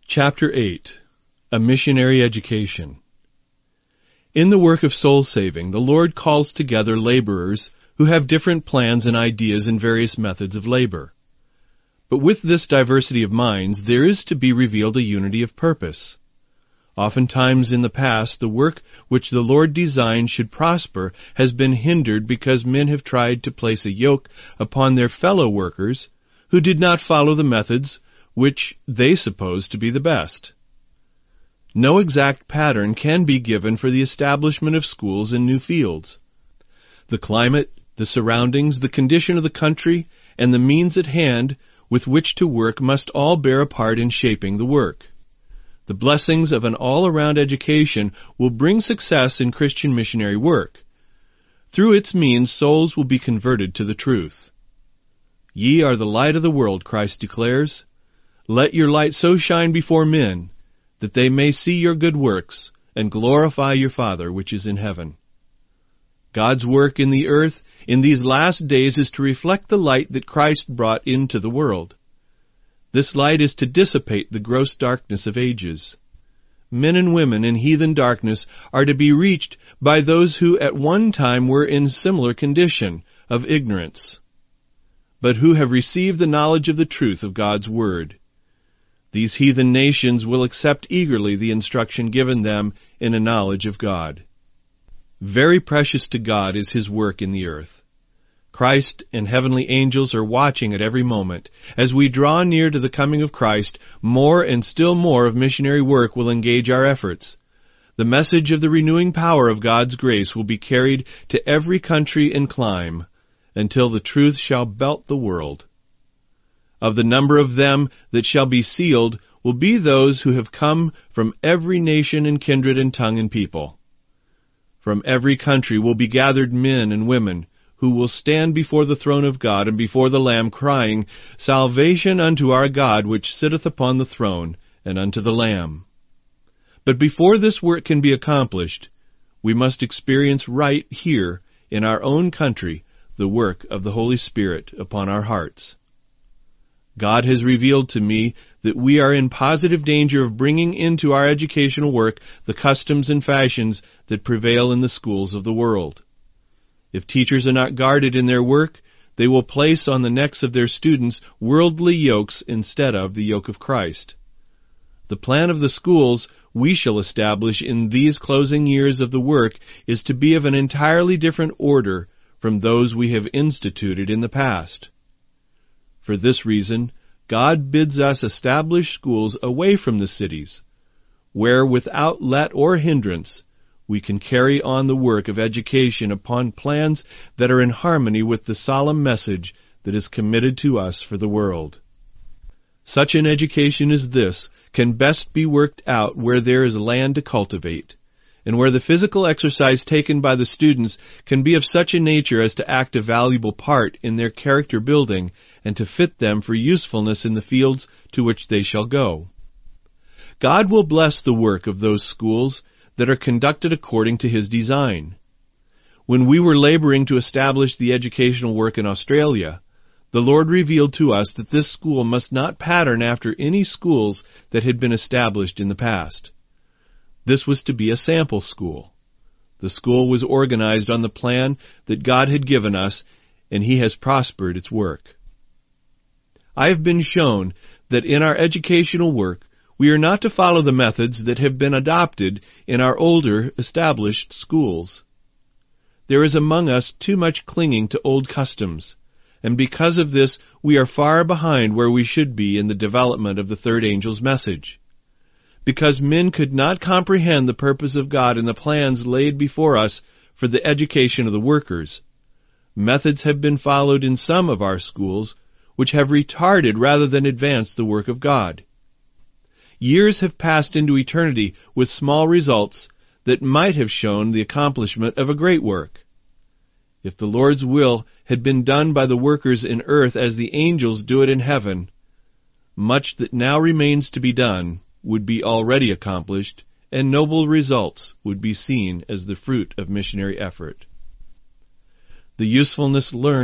Chapter 8. A Missionary Education. In the work of soul saving, the Lord calls together laborers who have different plans and ideas in various methods of labor. But with this diversity of minds, there is to be revealed a unity of purpose. Oftentimes in the past, the work which the Lord designed should prosper has been hindered because men have tried to place a yoke upon their fellow workers who did not follow the methods which they supposed to be the best. No exact pattern can be given for the establishment of schools in new fields. The climate, the surroundings, the condition of the country, and the means at hand with which to work must all bear a part in shaping the work. The blessings of an all-around education will bring success in Christian missionary work. Through its means, souls will be converted to the truth. Ye are the light of the world, Christ declares. Let your light so shine before men, that they may see your good works and glorify your Father which is in heaven. God's work in the earth in these last days is to reflect the light that Christ brought into the world. This light is to dissipate the gross darkness of ages. Men and women in heathen darkness are to be reached by those who at one time were in similar condition of ignorance, but who have received the knowledge of the truth of God's Word. These heathen nations will accept eagerly the instruction given them in a knowledge of God. Very precious to God is His work in the earth. Christ and heavenly angels are watching at every moment. As we draw near to the coming of Christ, more and still more of missionary work will engage our efforts. The message of the renewing power of God's grace will be carried to every country and clime, until the truth shall belt the world. Of the number of them that shall be sealed will be those who have come from every nation and kindred and tongue and people. From every country will be gathered men and women, who will stand before the throne of God and before the Lamb, crying, Salvation unto our God which sitteth upon the throne, and unto the Lamb. But before this work can be accomplished, we must experience right here in our own country the work of the Holy Spirit upon our hearts. God has revealed to me that we are in positive danger of bringing into our educational work the customs and fashions that prevail in the schools of the world. If teachers are not guarded in their work, they will place on the necks of their students worldly yokes instead of the yoke of Christ. The plan of the schools we shall establish in these closing years of the work is to be of an entirely different order from those we have instituted in the past. For this reason, God bids us establish schools away from the cities, where without let or hindrance we can carry on the work of education upon plans that are in harmony with the solemn message that is committed to us for the world. Such an education as this can best be worked out where there is land to cultivate, and where the physical exercise taken by the students can be of such a nature as to act a valuable part in their character building and to fit them for usefulness in the fields to which they shall go. God will bless the work of those schools that are conducted according to His design. When we were laboring to establish the educational work in Australia, the Lord revealed to us that this school must not pattern after any schools that had been established in the past. This was to be a sample school. The school was organized on the plan that God had given us, and He has prospered its work. I have been shown that in our educational work, we are not to follow the methods that have been adopted in our older established schools. There is among us too much clinging to old customs, and because of this we are far behind where we should be in the development of the third angel's message. Because men could not comprehend the purpose of God and the plans laid before us for the education of the workers, methods have been followed in some of our schools which have retarded rather than advanced the work of God. Years have passed into eternity with small results that might have shown the accomplishment of a great work. If the Lord's will had been done by the workers in earth as the angels do it in heaven, much that now remains to be done would be already accomplished, and noble results would be seen as the fruit of missionary effort. The usefulness learned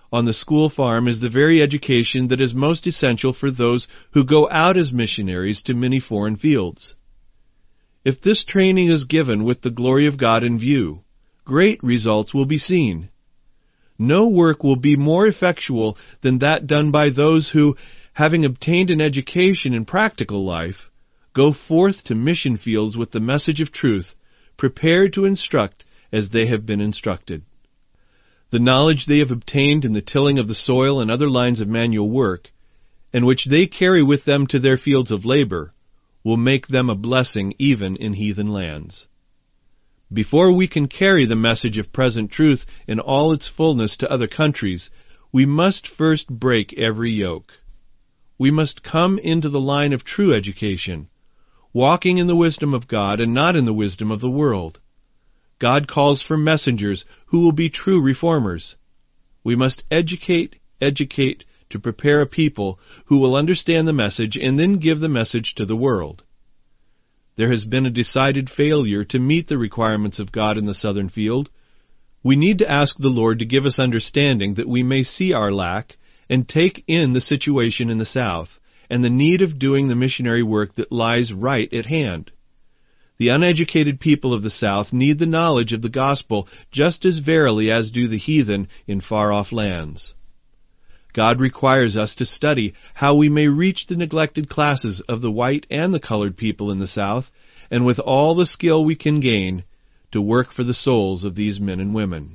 on the school farm is the very education that is most essential for those who go out as missionaries to many foreign fields. If this training is given with the glory of God in view, great results will be seen. No work will be more effectual than that done by those who, having obtained an education in practical life, go forth to mission fields with the message of truth, prepared to instruct as they have been instructed. The knowledge they have obtained in the tilling of the soil and other lines of manual work, and which they carry with them to their fields of labor, will make them a blessing even in heathen lands. Before we can carry the message of present truth in all its fullness to other countries, we must first break every yoke. We must come into the line of true education, walking in the wisdom of God and not in the wisdom of the world. God calls for messengers who will be true reformers. We must educate to prepare a people who will understand the message and then give the message to the world. There has been a decided failure to meet the requirements of God in the southern field. We need to ask the Lord to give us understanding that we may see our lack and take in the situation in the south and the need of doing the missionary work that lies right at hand. The uneducated people of the South need the knowledge of the gospel just as verily as do the heathen in far-off lands. God requires us to study how we may reach the neglected classes of the white and the colored people in the South, and with all the skill we can gain, to work for the souls of these men and women.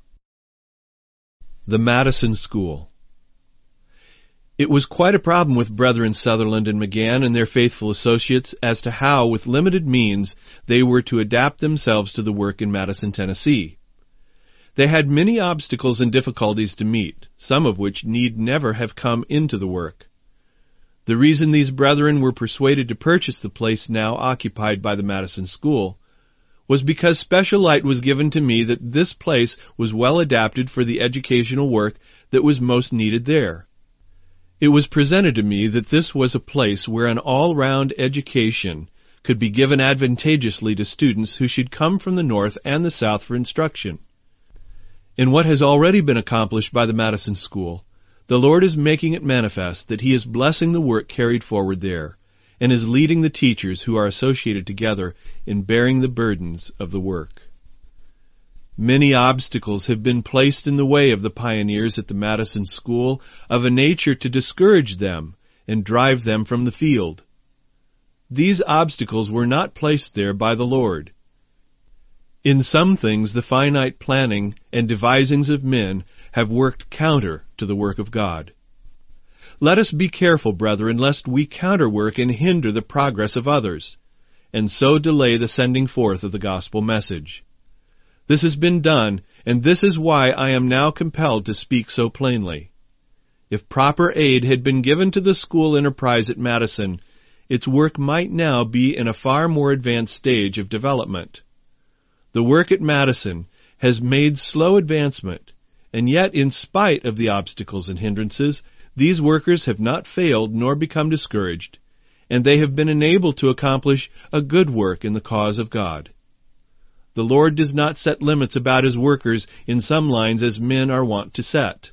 The Madison School. It was quite a problem with Brethren Sutherland and McGann and their faithful associates as to how, with limited means, they were to adapt themselves to the work in Madison, Tennessee. They had many obstacles and difficulties to meet, some of which need never have come into the work. The reason these brethren were persuaded to purchase the place now occupied by the Madison School was because special light was given to me that this place was well adapted for the educational work that was most needed there. It was presented to me that this was a place where an all-round education could be given advantageously to students who should come from the North and the South for instruction. In what has already been accomplished by the Madison School, the Lord is making it manifest that He is blessing the work carried forward there, and is leading the teachers who are associated together in bearing the burdens of the work. Many obstacles have been placed in the way of the pioneers at the Madison School of a nature to discourage them and drive them from the field. These obstacles were not placed there by the Lord. In some things the finite planning and devisings of men have worked counter to the work of God. Let us be careful, brethren, lest we counterwork and hinder the progress of others, and so delay the sending forth of the gospel message. This has been done, and this is why I am now compelled to speak so plainly. If proper aid had been given to the school enterprise at Madison, its work might now be in a far more advanced stage of development. The work at Madison has made slow advancement, and yet in spite of the obstacles and hindrances, these workers have not failed nor become discouraged, and they have been enabled to accomplish a good work in the cause of God. The Lord does not set limits about His workers in some lines as men are wont to set.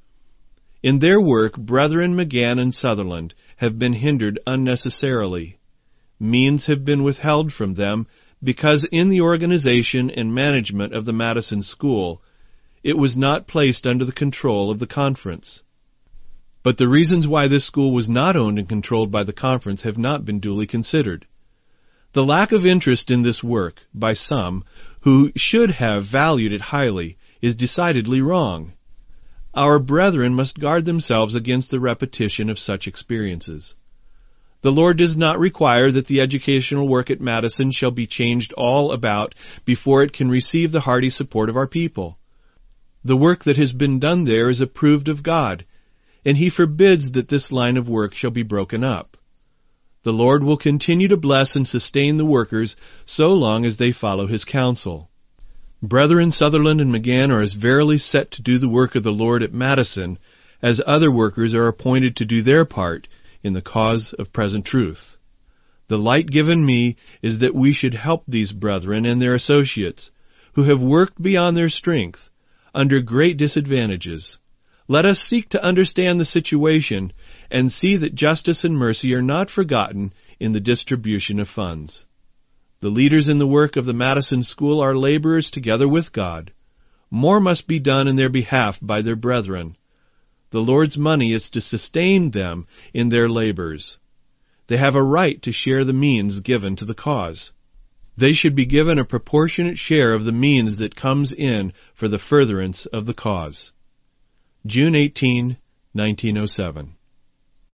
In their work, Brethren McGann and Sutherland have been hindered unnecessarily. Means have been withheld from them because in the organization and management of the Madison School, it was not placed under the control of the conference. But the reasons why this school was not owned and controlled by the conference have not been duly considered. The lack of interest in this work by some who should have valued it highly is decidedly wrong. Our brethren must guard themselves against the repetition of such experiences. The Lord does not require that the educational work at Madison shall be changed all about before it can receive the hearty support of our people. The work that has been done there is approved of God, and He forbids that this line of work shall be broken up. The Lord will continue to bless and sustain the workers so long as they follow His counsel. Brethren Sutherland and McGann are as verily set to do the work of the Lord at Madison as other workers are appointed to do their part in the cause of present truth. The light given me is that we should help these brethren and their associates, who have worked beyond their strength, under great disadvantages, Let us seek to understand the situation and see that justice and mercy are not forgotten in the distribution of funds. The leaders in the work of the Madison School are laborers together with God. More must be done in their behalf by their brethren. The Lord's money is to sustain them in their labors. They have a right to share the means given to the cause. They should be given a proportionate share of the means that comes in for the furtherance of the cause. June 18, 1907.